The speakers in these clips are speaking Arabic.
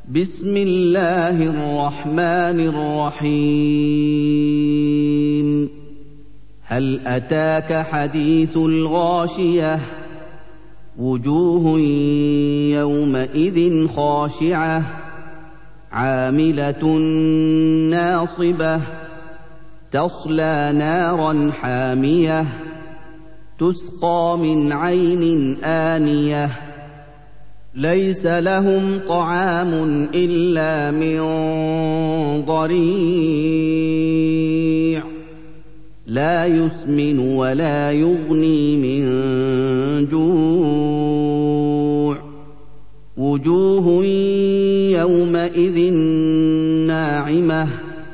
بسم الله الرحمن الرحيم هل أتاك حديث الغاشية وجوه يومئذ خاشعة عاملة ناصبة تصلى نارا حامية تسقى من عين آنية ليس لهم طعام إلا من ضريع لا يسمن ولا يغني من جوع وجوه يومئذ ناعمة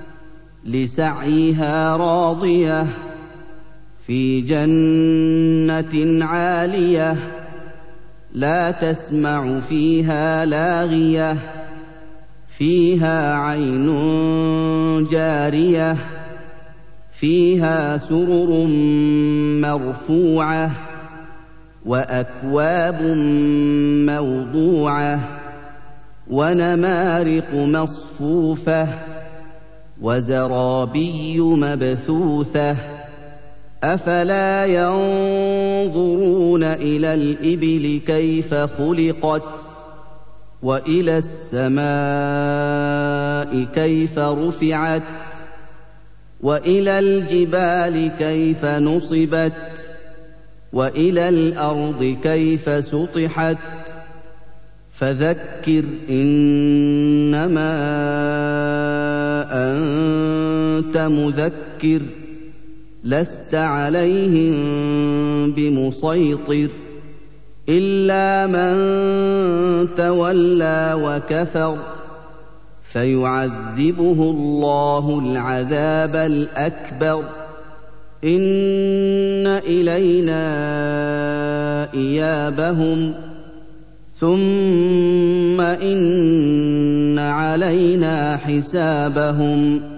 لسعيها راضية في جنة عالية لا تسمع فيها لاغية فيها عين جارية فيها سرر مرفوعة وأكواب موضوعة ونمارق مصفوفة وزرابي مبثوثة أفلا ينظرون إلى الإبل كيف خلقت وإلى السماء كيف رفعت وإلى الجبال كيف نصبت وإلى الأرض كيف سطحت فذكر إنما أنت مذكر لست عليهم بمسيطر إلا من تولى وكفر فيعذبه الله العذاب الأكبر إن إلينا إيابهم ثم إن علينا حسابهم